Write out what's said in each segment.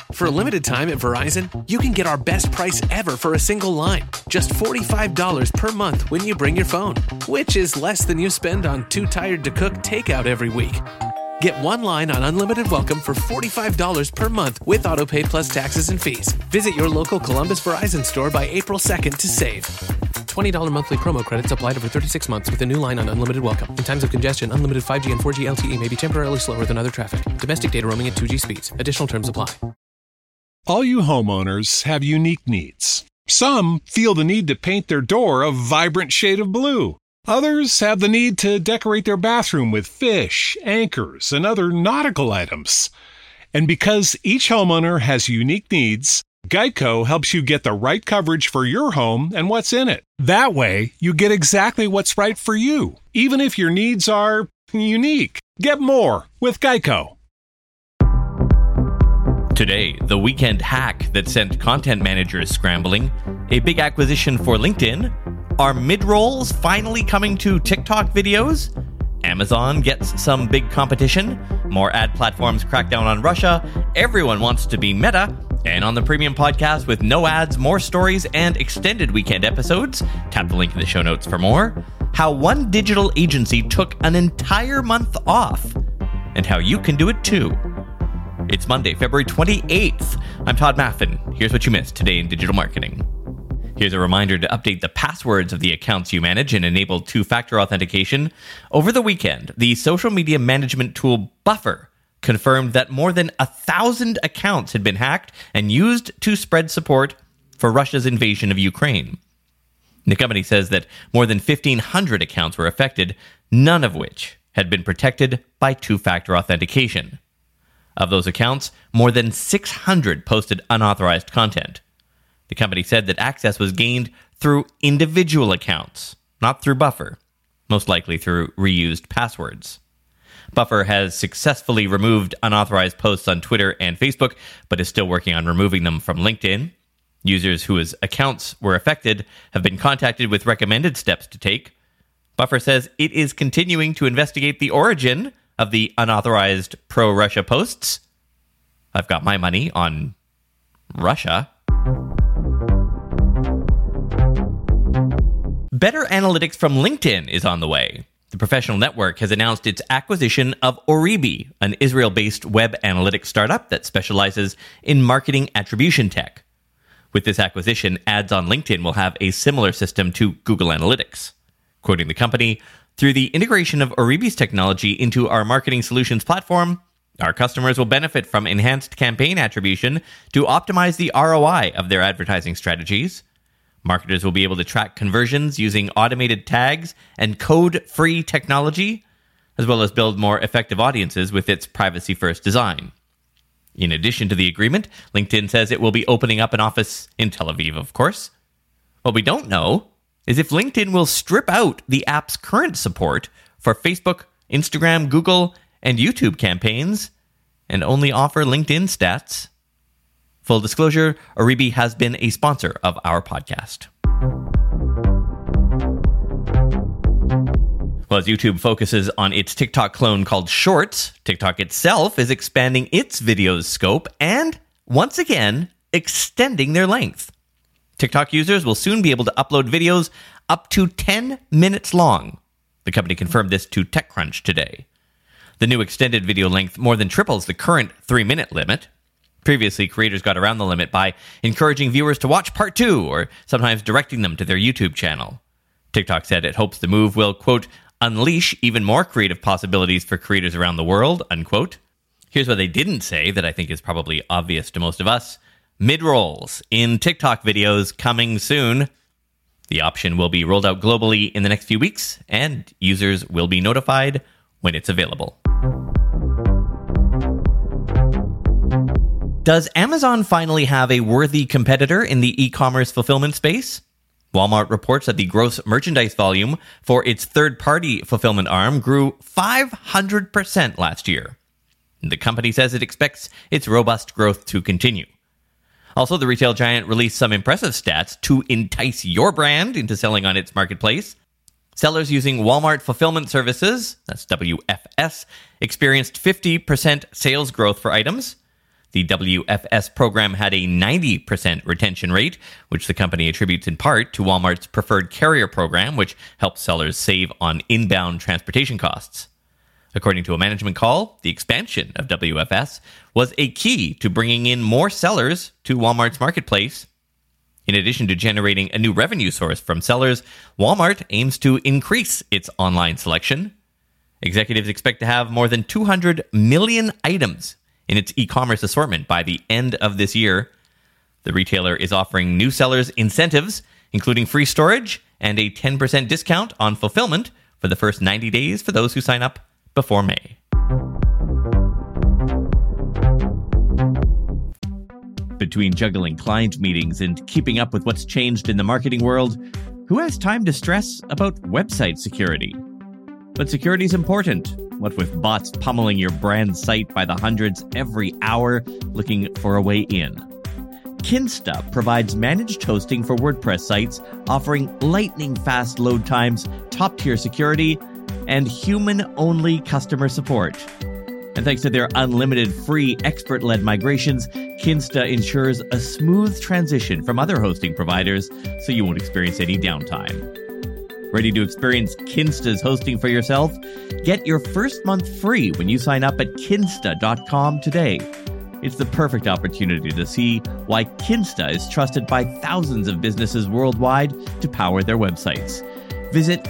For a limited time at Verizon, you can get our best price ever for a single line. Just $45 per month when you bring your phone, which is less than you spend on Too Tired to Cook takeout every week. Get one line on Unlimited Welcome for $45 per month with AutoPay plus taxes and fees. Visit your local Columbus Verizon store by April 2nd to save. $20 monthly promo credits applied over 36 months with a new line on Unlimited Welcome. In times of congestion, unlimited 5G and 4G LTE may be temporarily slower than other traffic. Domestic data roaming at 2G speeds. Additional terms apply. All you homeowners have unique needs. Some feel the need to paint their door a vibrant shade of blue. Others have the need to decorate their bathroom with fish, anchors, and other nautical items. And because each homeowner has unique needs, Geico helps you get the right coverage for your home and what's in it. That way, you get exactly what's right for you, even if your needs are unique. Get more with Geico. Today, the weekend hack that sent content managers scrambling, a big acquisition for LinkedIn, are mid-rolls finally coming to TikTok videos? Amazon gets some big competition? More ad platforms crack down on Russia? Everyone wants to be Meta? And on the premium podcast with no ads, more stories, and extended weekend episodes, tap the link in the show notes for more, how one digital agency took an entire month off, and how you can do it too. It's Monday, February 28th. I'm Todd Maffin. Here's what you missed today in digital marketing. Here's a reminder to update the passwords of the accounts you manage and enable two-factor authentication. Over the weekend, the social media management tool Buffer confirmed that more than 1,000 accounts had been hacked and used to spread support for Russia's invasion of Ukraine. The company says that more than 1,500 accounts were affected, none of which had been protected by two-factor authentication. Of those accounts, more than 600 posted unauthorized content. The company said that access was gained through individual accounts, not through Buffer, most likely through reused passwords. Buffer has successfully removed unauthorized posts on Twitter and Facebook, but is still working on removing them from LinkedIn. Users whose accounts were affected have been contacted with recommended steps to take. Buffer says it is continuing to investigate the origin of the unauthorized pro-Russia posts. I've got my money on Russia. Better analytics from LinkedIn is on the way. The professional network has announced its acquisition of Oribi, an Israel-based web analytics startup that specializes in marketing attribution tech. With this acquisition, ads on LinkedIn will have a similar system to Google Analytics. Quoting the company, "Through the integration of Oribi's technology into our marketing solutions platform, our customers will benefit from enhanced campaign attribution to optimize the ROI of their advertising strategies. Marketers will be able to track conversions using automated tags and code-free technology, as well as build more effective audiences with its privacy-first design." In addition to the agreement, LinkedIn says it will be opening up an office in Tel Aviv, of course. What we don't know is if LinkedIn will strip out the app's current support for Facebook, Instagram, Google, and YouTube campaigns and only offer LinkedIn stats. Full disclosure, Oribi has been a sponsor of our podcast. Well, as YouTube focuses on its TikTok clone called Shorts, TikTok itself is expanding its video's scope and, once again, extending their length. TikTok users will soon be able to upload videos up to 10 minutes long. The company confirmed this to TechCrunch today. The new extended video length more than triples the current 3-minute limit. Previously, creators got around the limit by encouraging viewers to watch part 2 or sometimes directing them to their YouTube channel. TikTok said it hopes the move will, quote, unleash even more creative possibilities for creators around the world, unquote. Here's what they didn't say that I think is probably obvious to most of us. Mid-rolls in TikTok videos coming soon. The option will be rolled out globally in the next few weeks, and users will be notified when it's available. Does Amazon finally have a worthy competitor in the e-commerce fulfillment space? Walmart reports that the gross merchandise volume for its third-party fulfillment arm grew 500% last year. The company says it expects its robust growth to continue. Also, the retail giant released some impressive stats to entice your brand into selling on its marketplace. Sellers using Walmart Fulfillment Services, that's WFS, experienced 50% sales growth for items. The WFS program had a 90% retention rate, which the company attributes in part to Walmart's preferred carrier program, which helps sellers save on inbound transportation costs. According to a management call, the expansion of WFS was a key to bringing in more sellers to Walmart's marketplace. In addition to generating a new revenue source from sellers, Walmart aims to increase its online selection. Executives expect to have more than 200 million items in its e-commerce assortment by the end of this year. The retailer is offering new sellers incentives, including free storage and a 10% discount on fulfillment for the first 90 days for those who sign up before May. Between juggling client meetings and keeping up with what's changed in the marketing world, who has time to stress about website security? But security is important. What with bots pummeling your brand site by the hundreds every hour, looking for a way in? Kinsta provides managed hosting for WordPress sites, offering lightning-fast load times, top-tier security, and human-only customer support. And thanks to their unlimited free expert-led migrations, Kinsta ensures a smooth transition from other hosting providers, so you won't experience any downtime. Ready to experience Kinsta's hosting for yourself? Get your first month free when you sign up at kinsta.com today. It's the perfect opportunity to see why Kinsta is trusted by thousands of businesses worldwide to power their websites. Visit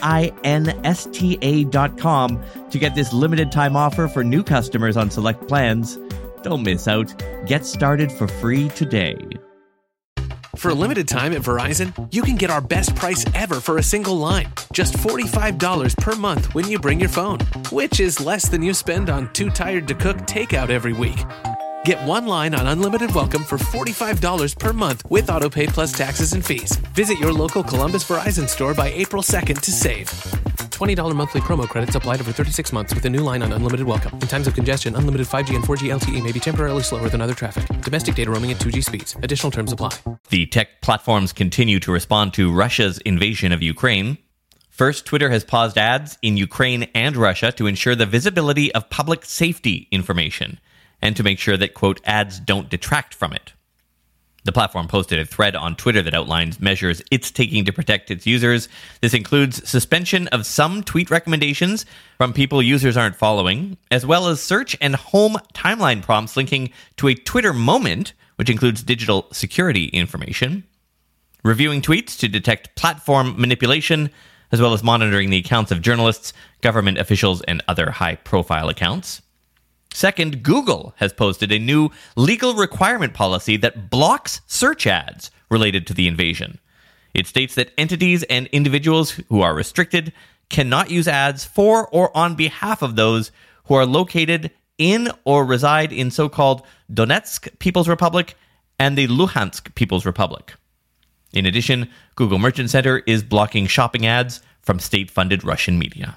kinsta.com to get this limited time offer for new customers on select plans. Don't miss out. Get started for free today. For a limited time at Verizon, you can get our best price ever for a single line. Just $45 per month when you bring your phone, which is less than you spend on Too Tired to Cook takeout every week. Get one line on Unlimited Welcome for $45 per month with AutoPay plus taxes and fees. Visit your local Columbus Verizon store by April 2nd to save. $20 monthly promo credits applied over 36 months with a new line on Unlimited Welcome. In times of congestion, unlimited 5G and 4G LTE may be temporarily slower than other traffic. Domestic data roaming at 2G speeds. Additional terms apply. The tech platforms continue to respond to Russia's invasion of Ukraine. First, Twitter has paused ads in Ukraine and Russia to ensure the visibility of public safety information and to make sure that, quote, ads don't detract from it. The platform posted a thread on Twitter that outlines measures it's taking to protect its users. This includes suspension of some tweet recommendations from people users aren't following, as well as search and home timeline prompts linking to a Twitter moment, which includes digital security information, reviewing tweets to detect platform manipulation, as well as monitoring the accounts of journalists, government officials, and other high-profile accounts. Second, Google has posted a new legal requirement policy that blocks search ads related to the invasion. It states that entities and individuals who are restricted cannot use ads for or on behalf of those who are located in or reside in so-called Donetsk People's Republic and the Luhansk People's Republic. In addition, Google Merchant Center is blocking shopping ads from state-funded Russian media.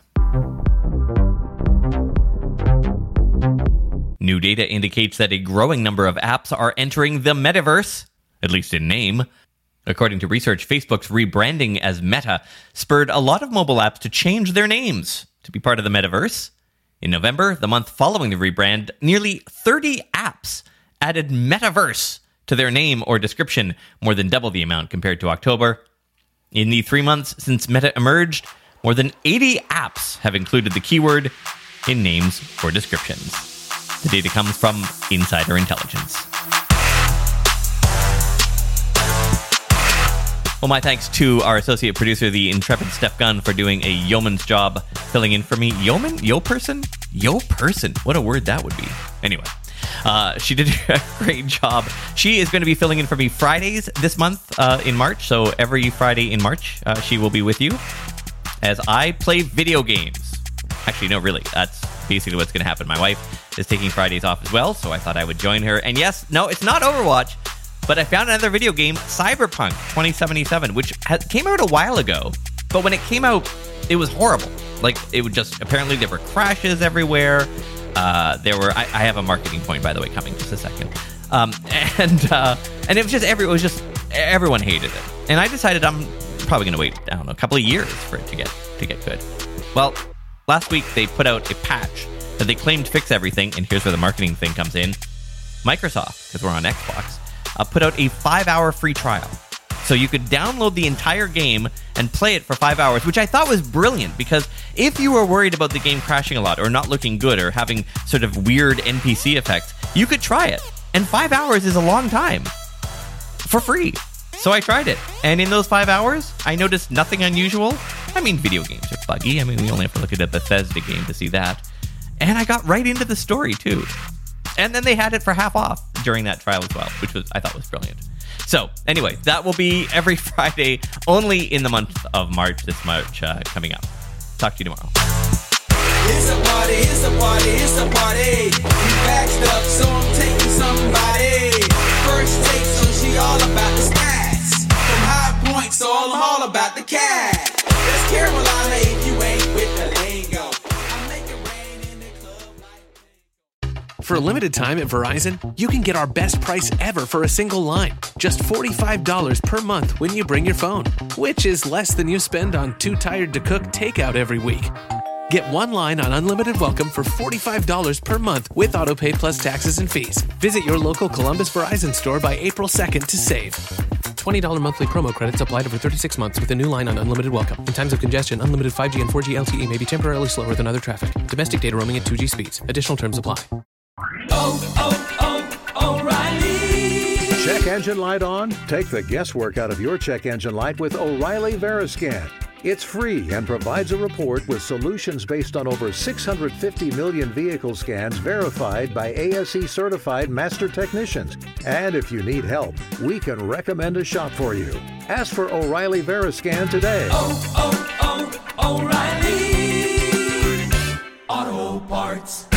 New data indicates that a growing number of apps are entering the metaverse, at least in name. According to research, Facebook's rebranding as Meta spurred a lot of mobile apps to change their names to be part of the metaverse. In November, the month following the rebrand, nearly 30 apps added metaverse to their name or description, more than double the amount compared to October. In the 3 months since Meta emerged, more than 80 apps have included the keyword in names or descriptions. The data comes from Insider Intelligence. Well, my thanks to our associate producer, the intrepid Steph Gunn, for doing a yeoman's job filling in for me. Yeoman? Yo-person? Yo-person. What a word that would be. Anyway, she did a great job. She is going to be filling in for me Fridays this month in March. So every Friday in March, she will be with you as I play video games. Actually, no, really. That's basically what's going to happen. My wife is taking Fridays off as well, so I thought I would join her. And yes, no, it's not Overwatch, but I found another video game, Cyberpunk 2077, which came out a while ago. But when it came out, it was horrible. Like, it would just, apparently there were crashes everywhere. I have a marketing point, by the way, coming just a second. And it was just, everyone hated it. And I decided I'm probably going to wait, I don't know, a couple of years for it to get good. Well, last week they put out a patch that they claimed to fix everything, and here's where the marketing thing comes in. Microsoft, because we're on Xbox, put out a 5-hour free trial. So you could download the entire game and play it for 5 hours, which I thought was brilliant, because if you were worried about the game crashing a lot or not looking good or having sort of weird NPC effects, you could try it. And 5 hours is a long time for free. So I tried it. And in those 5 hours, I noticed nothing unusual. I mean, video games are buggy. I mean, we only have to look at a Bethesda game to see that. And I got right into the story, too. And then they had it for half off during that trial as well, which I thought was brilliant. So, anyway, that will be every Friday, only in the month of March, this March coming up. Talk to you tomorrow. It's a party, it's a party, it's a party. You backed up, so I'm taking somebody. First take, so she all about the stats. From High Point, so I'm all about the cash. That's Carolina if you ain't with the lingo. I make it rain in the club like... For a limited time at Verizon, you can get our best price ever for a single line. Just $45 per month when you bring your phone, which is less than you spend on Too Tired to Cook takeout every week. Get one line on Unlimited Welcome for $45 per month with AutoPay plus taxes and fees. Visit your local Columbus Verizon store by April 2nd to save. $20 monthly promo credits applied over 36 months with a new line on Unlimited Welcome. In times of congestion, unlimited 5G and 4G LTE may be temporarily slower than other traffic. Domestic data roaming at 2G speeds. Additional terms apply. O'Reilly. Check engine light on? Take the guesswork out of your check engine light with O'Reilly Veriscan. It's free and provides a report with solutions based on over 650 million vehicle scans verified by ASE certified master technicians. And if you need help, we can recommend a shop for you. Ask for O'Reilly Veriscan today. O'Reilly Auto Parts.